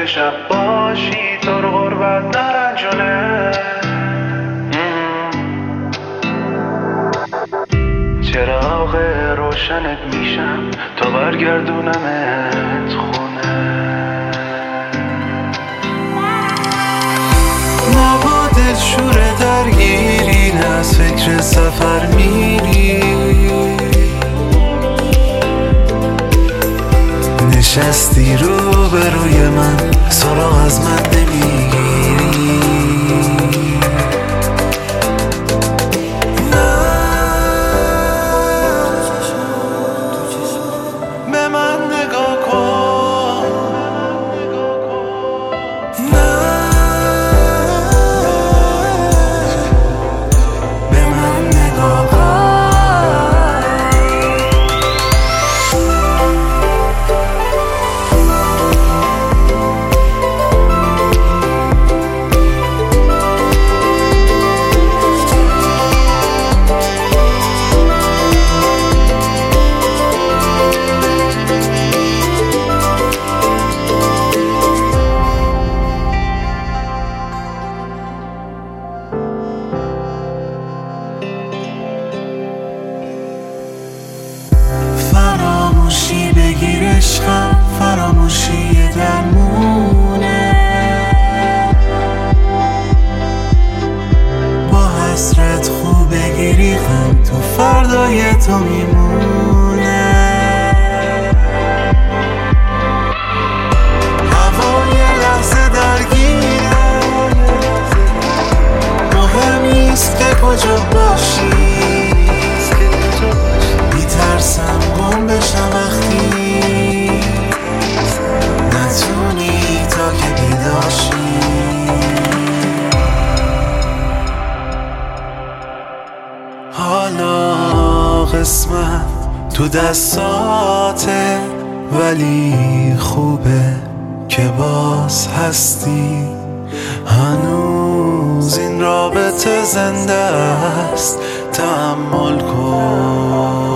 که شب باشی تو رو غربت نرنجونه. چراغ روشنت میشم تا برگردونمت خونه. نه با دلشور درگیری، نه از فکر سفر میری، نشستی رو به روی من، سراغ از من نمیگیری. به من نگاه کن، به من نگاه کن. فراموشی بگیر عشقم، فراموشی درمونه، با حسرت خوب بگیری غم تو فردای تو میمونه. هوای لحظه درگیره، مهم نیست که کجا باشی، میترسم گم بشم وقتی نتونی تا که بیداشی. حالا قسمت تو دستاته، ولی خوبه که باز هستی، هنوز این رابطه زنده است. تحمل کن.